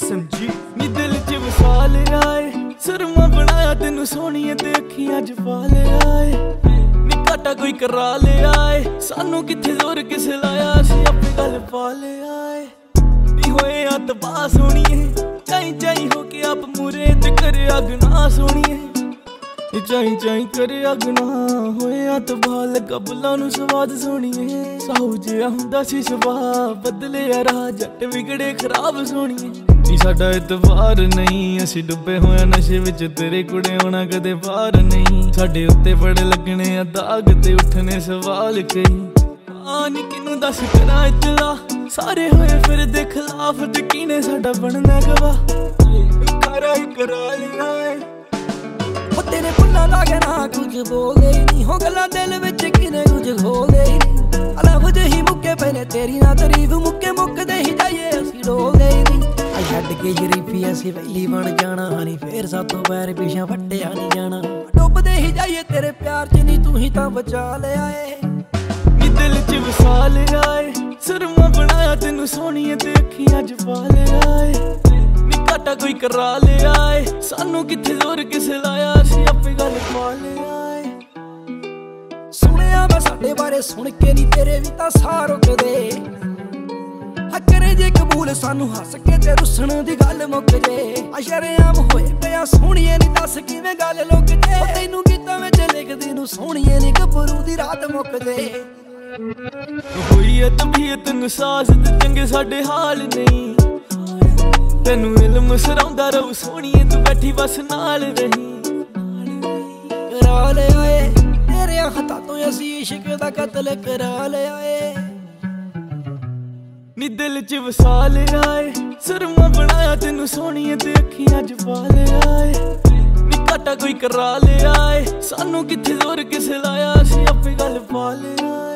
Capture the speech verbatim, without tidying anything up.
S M G नी दिल च वसा लिया है सुरमा बनाया तेनू सोहणिए ते अखियां च पा लिया है नी घाटा कोई करा लिया है सानू किथे जोर किसे लाया असीं आपे गल पा लिया है नी होए अतबा सोहणिए चाई चाई होके आप मूरे ते करे अगना सोहणिए चाई चाई करे अगना होए अतबा लगा बुल्लां नू स्वाद सोहणिए साहू जिहा हुंदा सी सुभाऽ बदले राह जट विगड़े खराब सोहणिए नी साडा इतबार नहीं असीं डुबे होए नशे विच तेरे कुड़े होना कदे पार नहीं साडे उत्ते बड़े लगने आ दाग ते उठने सवाल कई आ नी किनू दस करा इतला सारे होए फिर दे खिलाफ यकीने साडा बनना गवाह करा ही करा लिया है तेरे भुल्लां दा कहना कुछ बोलदे ही नहीं हो गल्लां दिल विच किने कुछ खोलदे ही नहीं अलग जही मुक्के पहले तेरी ना तारीफ मुक्के मुक्कदे ही जाइए असीं डोलदे ही नहीं आ छड्ड के शरीफी असीं वैली बन जाना नहीं फिर सातों पैर पिछां फट्टिया नहीं जाना डुबदे ही जाइए तेरे प्यार च नहीं तू ही तां बचा लिया है नी दिल च वसा लिया है सुरमा बनाया तेनू सोहणिए ते अखियां च पा लिया है घाटा कोई करा लिया है सानू किथे जोर किसे लाया असीं आपे गल पा लिया है सुनिया मैं साडे बारे सुन के नी तेरे भी तां साह रुकदे करे जे कबूल सानू हस के ते रुसण दी गल मुक जे अशरेआम होए पिया सोहणिए नी दस किवें गल लुक जे तैनू गीतां विच लिखदी नू सोहणिए नी गभरू दी रात मुक जे होई है तबीयत नू सास ते चंगे साडे हाल नहीं तेनू इल्म सराउंदा रहू सोहणिए तू बैठी बस नाल रही करा लिया है तेरे हत्थां तों असीं इश्क दा कतल करा लिया है नी दिल च वसा लिया है सुरमा बनाया तेनू सोहणिए ते अखियां च पा लिया है नी घाटा कोई करा लिया है सानू किथे जोर किसे लाया असीं आपे गल पा लिया